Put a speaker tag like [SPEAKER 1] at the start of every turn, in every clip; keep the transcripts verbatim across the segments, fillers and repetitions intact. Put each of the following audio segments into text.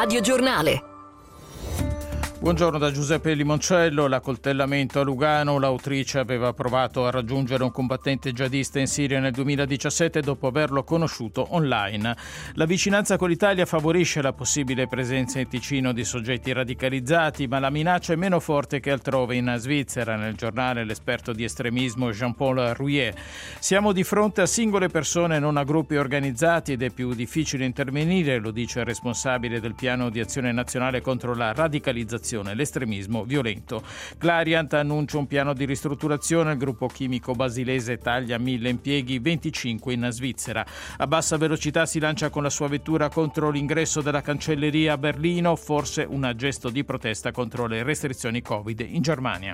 [SPEAKER 1] Radio Giornale.
[SPEAKER 2] Buongiorno da Giuseppe Limoncello. L'accoltellamento a Lugano. L'autrice aveva provato a raggiungere un combattente jihadista in Siria nel duemiladiciassette dopo averlo conosciuto online. La vicinanza con l'Italia favorisce la possibile presenza in Ticino di soggetti radicalizzati, ma la minaccia è meno forte che altrove in Svizzera. Nel giornale l'esperto di estremismo Jean-Paul Rouillet. Siamo di fronte a singole persone, non a gruppi organizzati, ed è più difficile intervenire, lo dice il responsabile del piano di azione nazionale contro la radicalizzazione e l'estremismo violento. Clariant annuncia un piano di ristrutturazione. Il gruppo chimico basilese taglia mille impieghi, venticinque in Svizzera. A bassa velocità si lancia con la sua vettura contro l'ingresso della cancelleria a Berlino, forse un gesto di protesta contro le restrizioni Covid in Germania.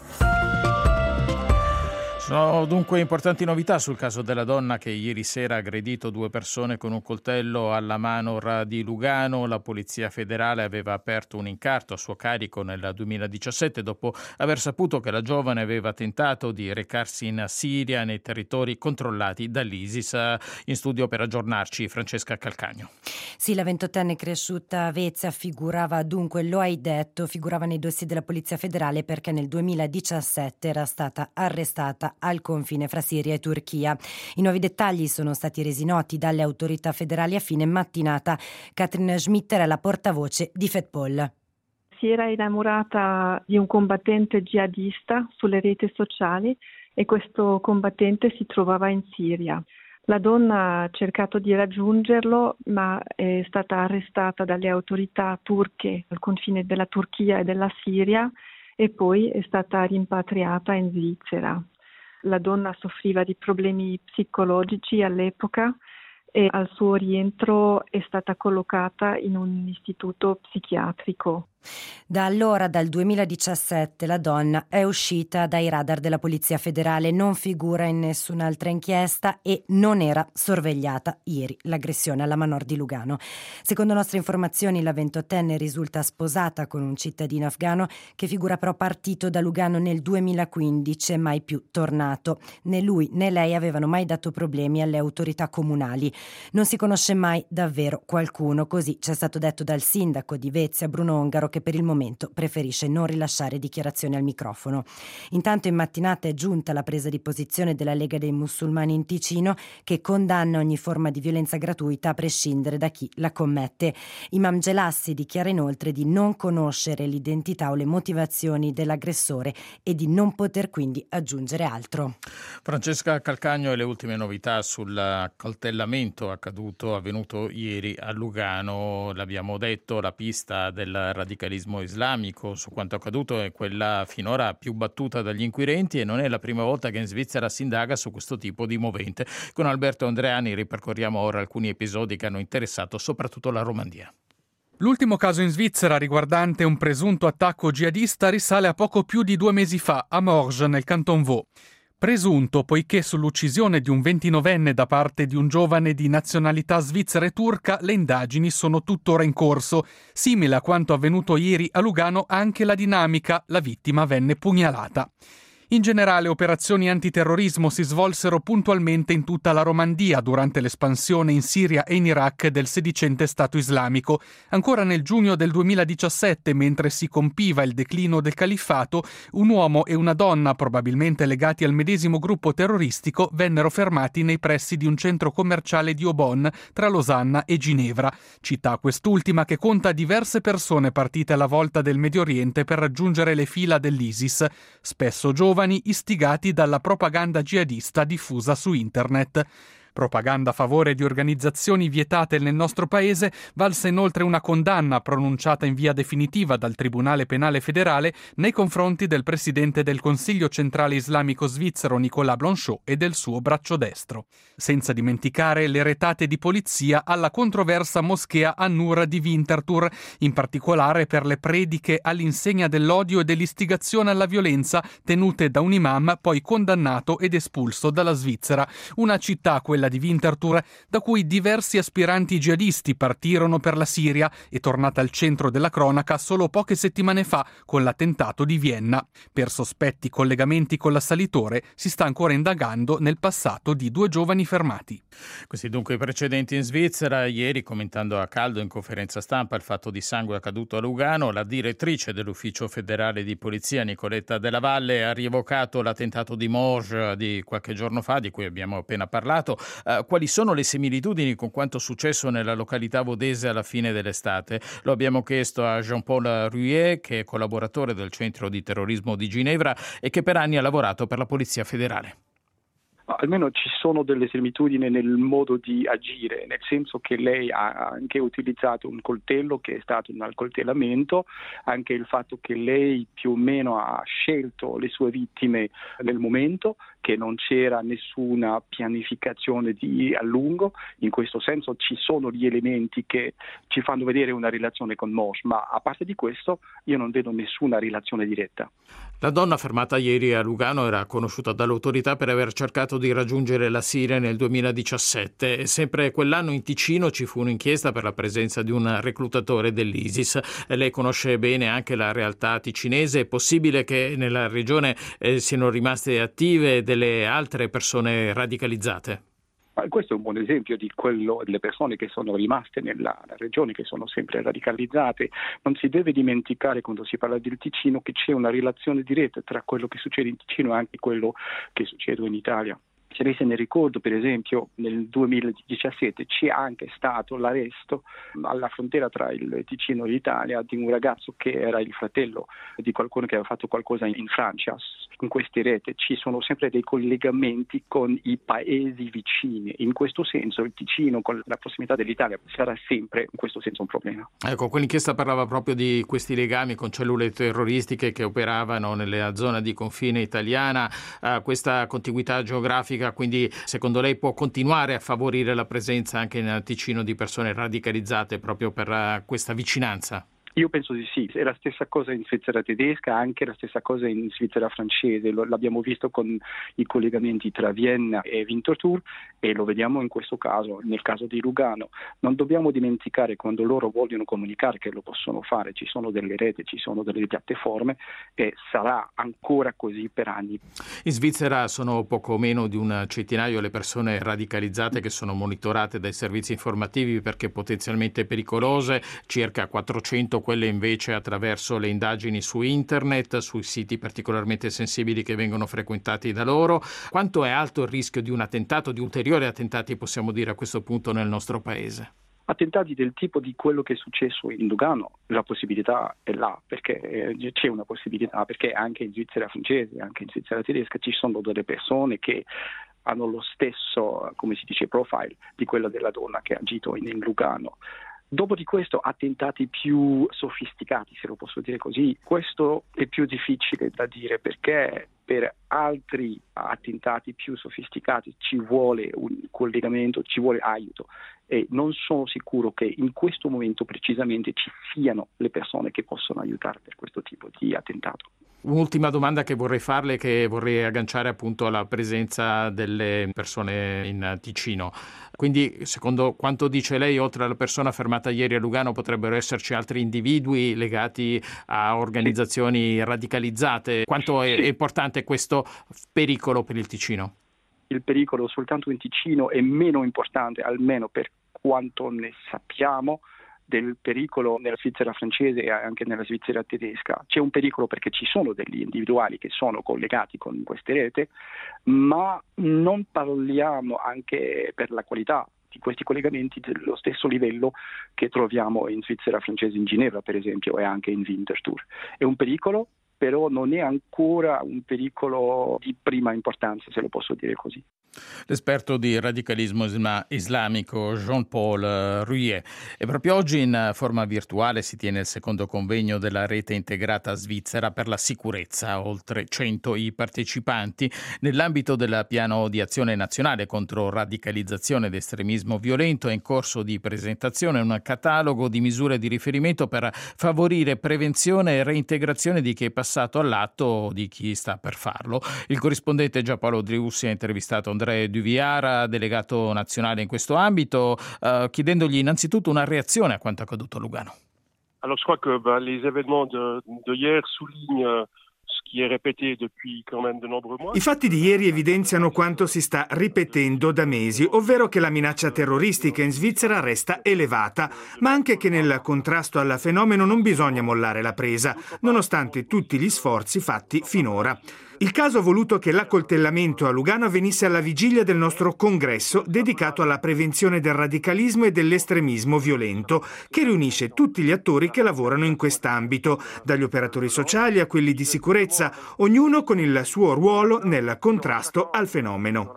[SPEAKER 2] Sono dunque importanti novità sul caso della donna che ieri sera ha aggredito due persone con un coltello alla Manor di Lugano. La Polizia Federale aveva aperto un incarto a suo carico nel duemiladiciassette dopo aver saputo che la giovane aveva tentato di recarsi in Siria, nei territori controllati dall'ISIS. In studio per aggiornarci Francesca Calcagno.
[SPEAKER 3] Sì, la ventottenne cresciuta a Vezza figurava, dunque lo hai detto, figurava nei dossier della Polizia Federale perché nel duemiladiciassette era stata arrestata al confine fra Siria e Turchia. I nuovi dettagli sono stati resi noti dalle autorità federali a fine mattinata. Katrin Schmitter è la portavoce di Fedpol.
[SPEAKER 4] Si era innamorata di un combattente jihadista sulle reti sociali e questo combattente si trovava in Siria. La donna ha cercato di raggiungerlo, ma è stata arrestata dalle autorità turche al confine della Turchia e della Siria e poi è stata rimpatriata in Svizzera. La donna soffriva di problemi psicologici all'epoca e al suo rientro è stata collocata in un istituto psichiatrico.
[SPEAKER 3] Da allora, dal duemiladiciassette, la donna è uscita dai radar della Polizia Federale, non figura in nessun'altra inchiesta e non era sorvegliata ieri l'aggressione alla Manor di Lugano. Secondo nostre informazioni, la ventottenne risulta sposata con un cittadino afghano che figura però partito da Lugano nel duemilaquindici e mai più tornato. Né lui né lei avevano mai dato problemi alle autorità comunali. Non si conosce mai davvero qualcuno, così ci è stato detto dal sindaco di Vezia, Bruno Ongaro, che per il momento preferisce non rilasciare dichiarazioni al microfono. Intanto in mattinata è giunta la presa di posizione della Lega dei Musulmani in Ticino, che condanna ogni forma di violenza gratuita a prescindere da chi la commette. Imam Gelassi dichiara inoltre di non conoscere l'identità o le motivazioni dell'aggressore e di non poter quindi aggiungere altro.
[SPEAKER 2] Francesca Calcagno e le ultime novità sull'accoltellamento accaduto, avvenuto ieri a Lugano. L'abbiamo detto, la pista del radicalismo islamico su quanto accaduto è quella finora più battuta dagli inquirenti e non è la prima volta che in Svizzera si indaga su questo tipo di movente. Con Alberto Andreani ripercorriamo ora alcuni episodi che hanno interessato soprattutto la Romandia.
[SPEAKER 5] L'ultimo caso in Svizzera riguardante un presunto attacco jihadista risale a poco più di due mesi fa a Morges, nel Canton Vaud. Presunto poiché sull'uccisione di un ventinovenne da parte di un giovane di nazionalità svizzera e turca le indagini sono tuttora in corso. Simile a quanto avvenuto ieri a Lugano anche la dinamica, la vittima venne pugnalata. In generale, operazioni antiterrorismo si svolsero puntualmente in tutta la Romandia durante l'espansione in Siria e in Iraq del sedicente Stato islamico. Ancora nel giugno del duemiladiciassette, mentre si compiva il declino del califfato, un uomo e una donna, probabilmente legati al medesimo gruppo terroristico, vennero fermati nei pressi di un centro commerciale di Aubonne, tra Losanna e Ginevra, città quest'ultima che conta diverse persone partite alla volta del Medio Oriente per raggiungere le fila dell'ISIS, spesso giovani, istigati dalla propaganda jihadista diffusa su internet. Propaganda a favore di organizzazioni vietate nel nostro paese, valse inoltre una condanna pronunciata in via definitiva dal Tribunale Penale Federale nei confronti del presidente del Consiglio Centrale Islamico Svizzero Nicolas Blanchot e del suo braccio destro. Senza dimenticare le retate di polizia alla controversa moschea An-Nur di Winterthur, in particolare per le prediche all'insegna dell'odio e dell'istigazione alla violenza tenute da un imam poi condannato ed espulso dalla Svizzera, una città, quella quella di Winterthur, da cui diversi aspiranti jihadisti partirono per la Siria e tornata al centro della cronaca solo poche settimane fa con l'attentato di Vienna. Per sospetti collegamenti con l'assalitore si sta ancora indagando nel passato di due giovani fermati.
[SPEAKER 2] Questi dunque i precedenti in Svizzera. Ieri, commentando a caldo in conferenza stampa il fatto di sangue accaduto a Lugano, la direttrice dell'Ufficio federale di polizia, Nicoletta Della Valle, ha rievocato l'attentato di Morges di qualche giorno fa, di cui abbiamo appena parlato. Uh, quali sono le similitudini con quanto successo nella località vodese alla fine dell'estate? Lo abbiamo chiesto a Jean-Paul Ruyer, che è collaboratore del Centro di Terrorismo di Ginevra e che per anni ha lavorato per la Polizia Federale.
[SPEAKER 1] Almeno ci sono delle similitudini nel modo di agire, nel senso che lei ha anche utilizzato un coltello che è stato un accoltellamento, anche il fatto che lei più o meno ha scelto le sue vittime nel momento, che non c'era nessuna pianificazione di a lungo. In questo senso ci sono gli elementi che ci fanno vedere una relazione con Morges, ma a parte di questo io non vedo nessuna relazione diretta.
[SPEAKER 2] La donna fermata ieri a Lugano era conosciuta dall'autorità per aver cercato di raggiungere la Siria nel duemiladiciassette e sempre quell'anno in Ticino ci fu un'inchiesta per la presenza di un reclutatore dell'ISIS. Lei conosce bene anche la realtà ticinese. È possibile che nella regione eh, siano rimaste attive delle altre persone radicalizzate?
[SPEAKER 1] Questo è un buon esempio di quello delle persone che sono rimaste nella regione, che sono sempre radicalizzate. Non si deve dimenticare, quando si parla del Ticino, che c'è una relazione diretta tra quello che succede in Ticino e anche quello che succede in Italia. Se lei se ne ricorda, per esempio, nel duemiladiciassette c'è anche stato l'arresto alla frontera tra il Ticino e l'Italia di un ragazzo che era il fratello di qualcuno che aveva fatto qualcosa in Francia. In queste reti ci sono sempre dei collegamenti con i paesi vicini. In questo senso il Ticino, con la prossimità dell'Italia, sarà sempre in questo senso un problema.
[SPEAKER 2] Ecco, quell'inchiesta parlava proprio di questi legami con cellule terroristiche che operavano nella zona di confine italiana. Uh, questa contiguità geografica, quindi secondo lei può continuare a favorire la presenza anche nel Ticino di persone radicalizzate proprio per uh, questa vicinanza?
[SPEAKER 1] Io penso di sì, è la stessa cosa in Svizzera tedesca, anche la stessa cosa in Svizzera francese, lo, l'abbiamo visto con i collegamenti tra Vienna e Winterthur e lo vediamo in questo caso, nel caso di Lugano. Non dobbiamo dimenticare, quando loro vogliono comunicare, che lo possono fare, ci sono delle reti, ci sono delle piattaforme e sarà ancora così per anni.
[SPEAKER 2] In Svizzera sono poco meno di un centinaio le persone radicalizzate che sono monitorate dai servizi informativi perché potenzialmente pericolose, circa quattrocento quelle invece attraverso le indagini su internet, sui siti particolarmente sensibili che vengono frequentati da loro. Quanto è alto il rischio di un attentato, di ulteriori attentati, possiamo dire a questo punto, nel nostro paese?
[SPEAKER 1] Attentati del tipo di quello che è successo in Lugano, la possibilità è là, perché eh, c'è una possibilità, perché anche in Svizzera francese, anche in Svizzera tedesca ci sono delle persone che hanno lo stesso, come si dice, profile di quella della donna che ha agito in, in Lugano. Dopo di questo, attentati più sofisticati, se lo posso dire così, questo è più difficile da dire perché per altri attentati più sofisticati ci vuole un collegamento, ci vuole aiuto e non sono sicuro che in questo momento precisamente ci siano le persone che possono aiutare per questo tipo di attentato.
[SPEAKER 2] Un'ultima domanda che vorrei farle, che vorrei agganciare appunto alla presenza delle persone in Ticino. Quindi, secondo quanto dice lei, oltre alla persona fermata ieri a Lugano potrebbero esserci altri individui legati a organizzazioni sì. radicalizzate. Quanto è, sì. è importante questo pericolo per il Ticino?
[SPEAKER 1] Il pericolo soltanto in Ticino è meno importante, almeno per quanto ne sappiamo, del pericolo nella Svizzera francese e anche nella Svizzera tedesca. C'è un pericolo perché ci sono degli individuali che sono collegati con queste rete, ma non parliamo anche per la qualità di questi collegamenti dello stesso livello che troviamo in Svizzera francese, in Ginevra per esempio, e anche in Winterthur. È un pericolo, però non è ancora un pericolo di prima importanza, se lo posso dire così.
[SPEAKER 2] L'esperto di radicalismo islamico Jean-Paul Ruyer. E proprio oggi in forma virtuale si tiene il secondo convegno della rete integrata svizzera per la sicurezza, oltre cento i partecipanti, nell'ambito del piano di azione nazionale contro radicalizzazione ed estremismo violento. È in corso di presentazione un catalogo di misure di riferimento per favorire prevenzione e reintegrazione di chi è passato passato all'atto di chi sta per farlo. Il corrispondente Giampaolo Driussi ha intervistato André Duviara, delegato nazionale in questo ambito, eh, chiedendogli innanzitutto una reazione a quanto accaduto a Lugano.
[SPEAKER 6] Alors je crois que bah, les événements de, de hier soulignent ce qui est répété depuis quand même de nombreux mois.
[SPEAKER 7] I fatti di ieri evidenziano quanto si sta ripetendo da mesi, ovvero che la minaccia terroristica in Svizzera resta elevata, ma anche che nel contrasto al fenomeno non bisogna mollare la presa, nonostante tutti gli sforzi fatti finora. Il caso ha voluto che l'accoltellamento a Lugano avvenisse alla vigilia del nostro congresso dedicato alla prevenzione del radicalismo e dell'estremismo violento, che riunisce tutti gli attori che lavorano in quest'ambito, dagli operatori sociali a quelli di sicurezza, ognuno con il suo ruolo nel contrasto al fenomeno.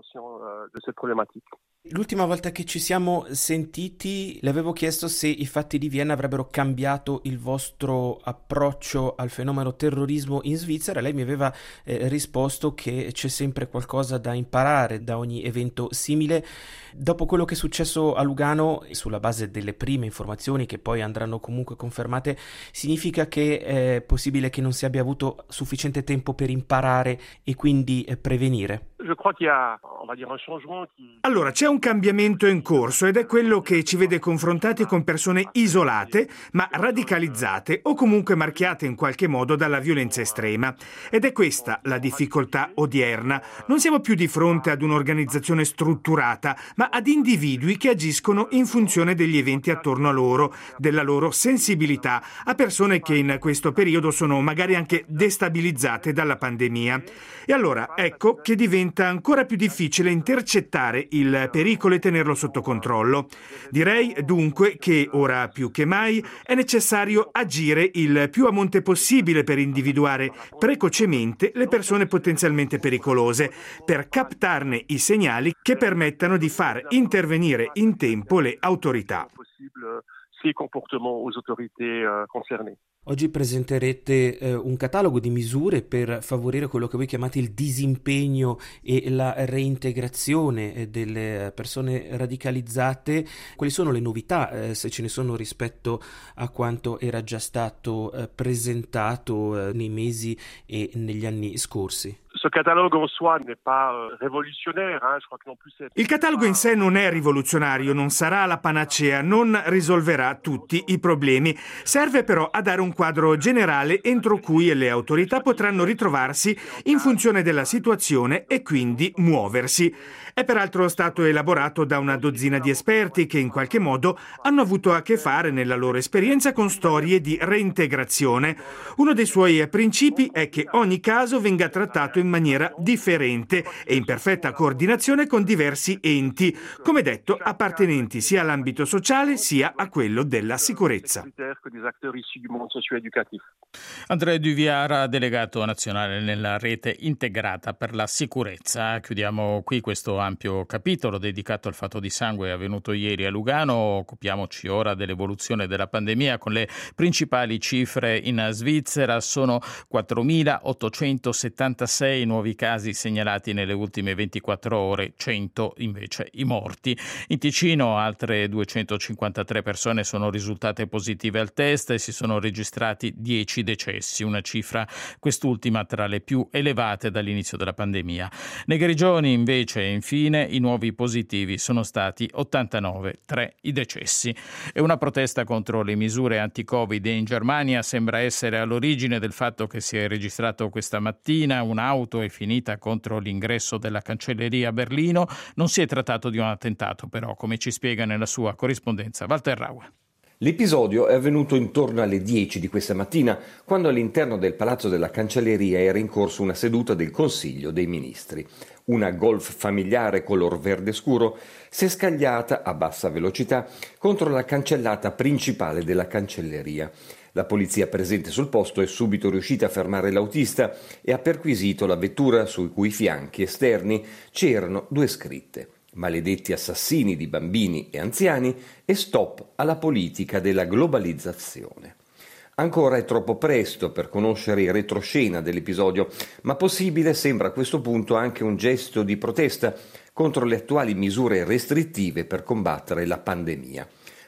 [SPEAKER 8] L'ultima volta che ci siamo sentiti le avevo chiesto se i fatti di Vienna avrebbero cambiato il vostro approccio al fenomeno terrorismo in Svizzera. Lei mi aveva eh, risposto che c'è sempre qualcosa da imparare da ogni evento simile. Dopo quello che è successo a Lugano, sulla base delle prime informazioni che poi andranno comunque confermate, significa che è possibile che non si abbia avuto sufficiente tempo per imparare e quindi eh, prevenire?
[SPEAKER 7] Allora, c'è un cambiamento in corso ed è quello che ci vede confrontati con persone isolate, ma radicalizzate o comunque marchiate in qualche modo dalla violenza estrema. Ed è questa la difficoltà odierna. Non siamo più di fronte ad un'organizzazione strutturata, ma ad individui che agiscono in funzione degli eventi attorno a loro, della loro sensibilità, a persone che in questo periodo sono magari anche destabilizzate dalla pandemia. E allora ecco che diventa ancora più difficile intercettare il pericolo e tenerlo sotto controllo. Direi dunque che ora più che mai è necessario agire il più a monte possibile per individuare precocemente le persone potenzialmente pericolose, per captarne i segnali che permettano di far intervenire in tempo le autorità.
[SPEAKER 8] Oggi presenterete eh, un catalogo di misure per favorire quello che voi chiamate il disimpegno e la reintegrazione eh, delle persone radicalizzate. Quali sono le novità, eh, se ce ne sono, rispetto a quanto era già stato eh, presentato eh, nei mesi e negli anni scorsi?
[SPEAKER 7] Il catalogo in sé non è rivoluzionario, non sarà la panacea, non risolverà tutti i problemi. Serve però a dare un quadro generale entro cui le autorità potranno ritrovarsi in funzione della situazione e quindi muoversi. È peraltro stato elaborato da una dozzina di esperti che in qualche modo hanno avuto a che fare nella loro esperienza con storie di reintegrazione. Uno dei suoi principi è che ogni caso venga trattato in maniera differente e in perfetta coordinazione con diversi enti, come detto, appartenenti sia all'ambito sociale sia a quello della sicurezza.
[SPEAKER 2] André Duviara, delegato nazionale nella rete integrata per la sicurezza. Chiudiamo qui questo ampio capitolo dedicato al fatto di sangue avvenuto ieri a Lugano. Occupiamoci ora dell'evoluzione della pandemia con le principali cifre in Svizzera. Sono quattromilaottocentosettantasei nuovi casi segnalati nelle ultime ventiquattro ore, cento invece i morti. In Ticino altre duecentocinquantatré persone sono risultate positive al test e si sono registrati dieci decessi, una cifra quest'ultima tra le più elevate dall'inizio della pandemia. Nei Grigioni invece e infine i nuovi positivi sono stati ottantanove, tre i decessi. E una protesta contro le misure anti-Covid in Germania sembra essere all'origine del fatto che si è registrato questa mattina un'auto è finita contro l'ingresso della cancelleria a Berlino. Non si è trattato di un attentato però, come ci spiega nella sua corrispondenza Walter Raue.
[SPEAKER 9] L'episodio è avvenuto intorno alle dieci di questa mattina, quando all'interno del Palazzo della Cancelleria era in corso una seduta del Consiglio dei Ministri. Una Golf familiare color verde scuro si è scagliata a bassa velocità contro la cancellata principale della Cancelleria. La polizia presente sul posto è subito riuscita a fermare l'autista e ha perquisito la vettura sui cui fianchi esterni c'erano due scritte: maledetti assassini di bambini e anziani e stop alla politica della globalizzazione. Ancora è troppo presto per conoscere il retroscena dell'episodio, ma possibile sembra a questo punto anche un gesto di protesta contro le attuali misure restrittive per combattere la pandemia.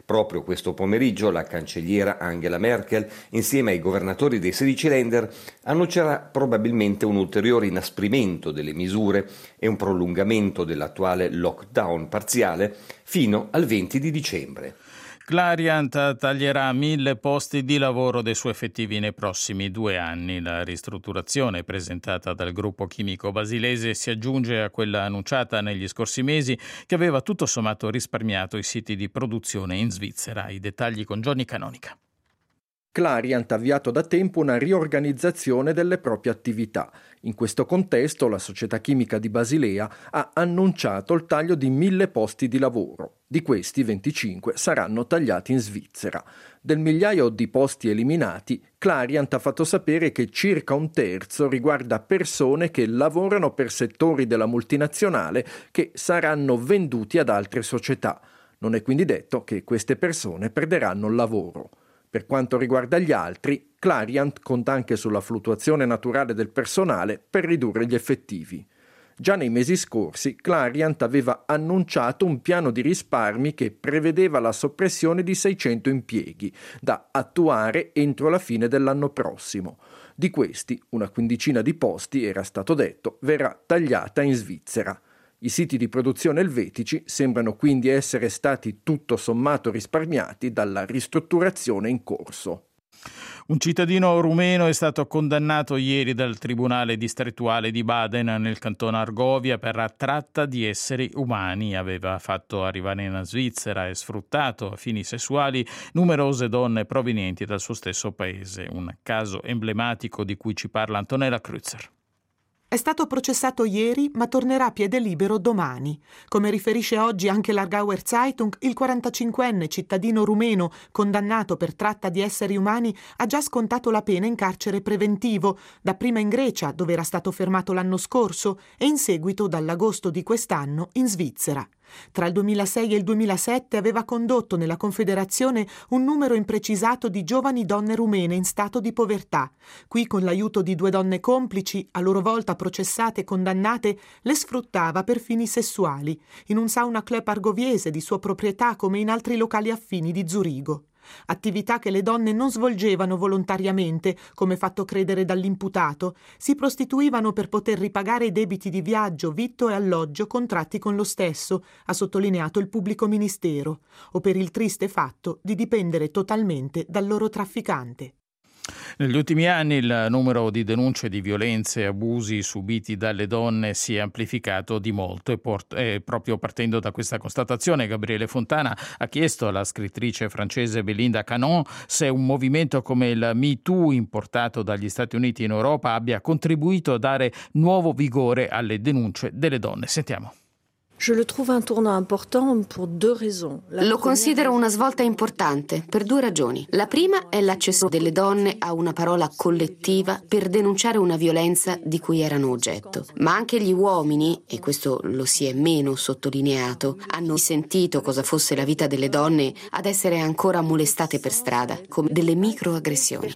[SPEAKER 9] Proprio questo pomeriggio la cancelliera Angela Merkel, insieme ai governatori dei sedici Länder, annuncerà probabilmente un ulteriore inasprimento delle misure e un prolungamento dell'attuale lockdown parziale fino al venti di dicembre.
[SPEAKER 2] Clariant taglierà mille posti di lavoro dei suoi effettivi nei prossimi due anni. La ristrutturazione presentata dal gruppo chimico basilese si aggiunge a quella annunciata negli scorsi mesi, che aveva tutto sommato risparmiato i siti di produzione in Svizzera. I dettagli con Johnny Canonica.
[SPEAKER 10] Clariant ha avviato da tempo una riorganizzazione delle proprie attività. In questo contesto la società chimica di Basilea ha annunciato il taglio di mille posti di lavoro. Di questi venticinque saranno tagliati in Svizzera. Del migliaio di posti eliminati, Clariant ha fatto sapere che circa un terzo riguarda persone che lavorano per settori della multinazionale che saranno venduti ad altre società. Non è quindi detto che queste persone perderanno il lavoro. Per quanto riguarda gli altri, Clariant conta anche sulla fluttuazione naturale del personale per ridurre gli effettivi. Già nei mesi scorsi, Clariant aveva annunciato un piano di risparmi che prevedeva la soppressione di seicento impieghi, da attuare entro la fine dell'anno prossimo. Di questi, una quindicina di posti, era stato detto, verrà tagliata in Svizzera. I siti di produzione elvetici sembrano quindi essere stati tutto sommato risparmiati dalla ristrutturazione in corso.
[SPEAKER 2] Un cittadino rumeno è stato condannato ieri dal Tribunale distrettuale di Baden nel cantone Argovia per tratta di esseri umani. Aveva fatto arrivare in Svizzera e sfruttato a fini sessuali numerose donne provenienti dal suo stesso paese. Un caso emblematico di cui ci parla Antonella Kreuzer.
[SPEAKER 11] È stato processato ieri, ma tornerà a piede libero domani. Come riferisce oggi anche l'Aargauer Zeitung, il quarantacinquenne cittadino rumeno condannato per tratta di esseri umani ha già scontato la pena in carcere preventivo, dapprima in Grecia, dove era stato fermato l'anno scorso, e in seguito dall'agosto di quest'anno in Svizzera. Tra il duemilasei e il duemilasette aveva condotto nella Confederazione un numero imprecisato di giovani donne rumene in stato di povertà. Qui, con l'aiuto di due donne complici, a loro volta processate e condannate, le sfruttava per fini sessuali, in un sauna club argoviese di sua proprietà come in altri locali affini di Zurigo. Attività che le donne non svolgevano volontariamente, come fatto credere dall'imputato, si prostituivano per poter ripagare i debiti di viaggio, vitto e alloggio contratti con lo stesso, ha sottolineato il pubblico ministero, o per il triste fatto di dipendere totalmente dal loro trafficante.
[SPEAKER 2] Negli ultimi anni il numero di denunce di violenze e abusi subiti dalle donne si è amplificato di molto e, port- e proprio partendo da questa constatazione Gabriele Fontana ha chiesto alla scrittrice francese Belinda Canon se un movimento come il Me Too importato dagli Stati Uniti in Europa abbia contribuito a dare nuovo vigore alle denunce delle donne. Sentiamo.
[SPEAKER 12] Lo considero una svolta importante per due ragioni. La prima è l'accesso delle donne a una parola collettiva per denunciare una violenza di cui erano oggetto. Ma anche gli uomini, e questo lo si è meno sottolineato, hanno sentito cosa fosse la vita delle donne ad essere ancora molestate per strada, come delle microaggressioni.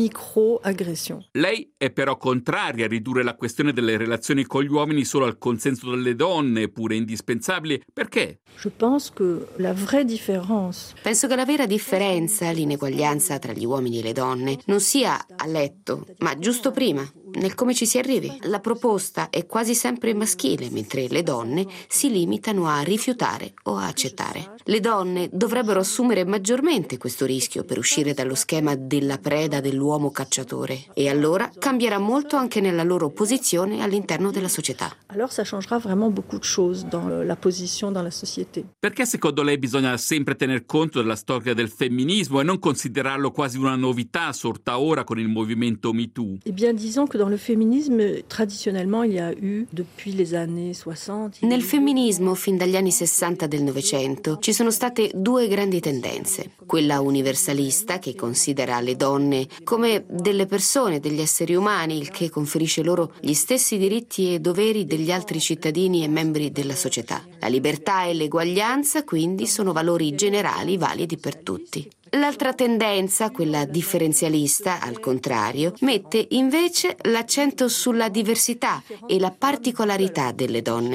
[SPEAKER 13] Lei è però contraria a ridurre la questione delle relazioni con gli uomini solo al consenso delle donne, pure in indispensabili. Perché?
[SPEAKER 12] Penso che la vera differenza, l'ineguaglianza tra gli uomini e le donne, non sia a letto, ma giusto prima, nel come ci si arrivi. La proposta è quasi sempre maschile, mentre le donne si limitano a rifiutare o a accettare. Le donne dovrebbero assumere maggiormente questo rischio per uscire dallo schema della preda dell'uomo cacciatore, e allora cambierà molto anche nella loro posizione all'interno della società.
[SPEAKER 14] Alors ça changera vraiment beaucoup de choses dans la position dans la société.
[SPEAKER 13] Perché secondo lei bisogna sempre tener conto della storia del femminismo e non considerarlo quasi una novità sorta ora con il movimento Me Too?
[SPEAKER 14] Eh bien, disons que dans le féminisme, traditionnellement, il y a eu, depuis les années soixante...
[SPEAKER 12] Nel femminismo, fin dagli anni sessanta del Novecento, ci sono state due grandi tendenze. Quella universalista, che considera le donne come delle persone, degli esseri umani, il che conferisce loro gli stessi diritti e doveri degli altri cittadini e membri della società. La libertà e l'eguaglianza, quindi, sono valori generali validi per tutti. L'altra tendenza, quella differenzialista, al contrario, mette invece l'accento sulla diversità e la particolarità delle donne.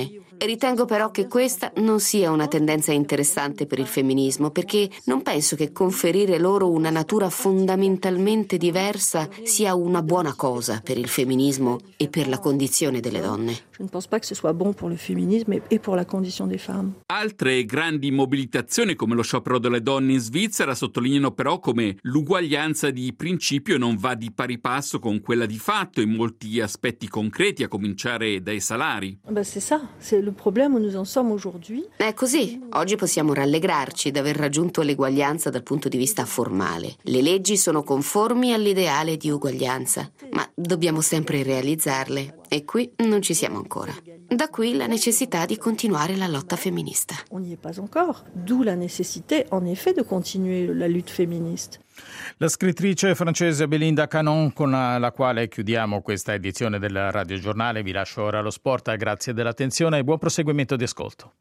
[SPEAKER 12] Ritengo però che questa non sia una tendenza interessante per il femminismo, perché non penso che conferire loro una natura fondamentalmente diversa sia una buona cosa per il femminismo e per la condizione delle donne.
[SPEAKER 14] Je ne pense pas que ce soit bon pour le féminisme et pour la condition des femmes.
[SPEAKER 13] Altre grandi mobilitazioni come lo sciopero delle donne in Svizzera sottolineano però come l'uguaglianza di principio non va di pari passo con quella di fatto in molti aspetti concreti, a cominciare dai salari.
[SPEAKER 14] Ben c'est ça, c'est le problème où nous en sommes aujourd'hui.
[SPEAKER 12] È così. Oggi possiamo rallegrarci d'aver raggiunto l'eguaglianza dal punto di vista formale. Le leggi sono conformi all'ideale di uguaglianza, ma dobbiamo sempre realizzarle e qui non ci siamo ancora. Da qui la necessità di continuare la lotta femminista.
[SPEAKER 14] On n'y est pas encore, d'où la nécessité en effet de continuer la lutte féministe.
[SPEAKER 2] La scrittrice francese Belinda Canon, con la quale chiudiamo questa edizione del Radio Giornale. Vi lascio ora allo sport, grazie dell'attenzione e buon proseguimento di ascolto.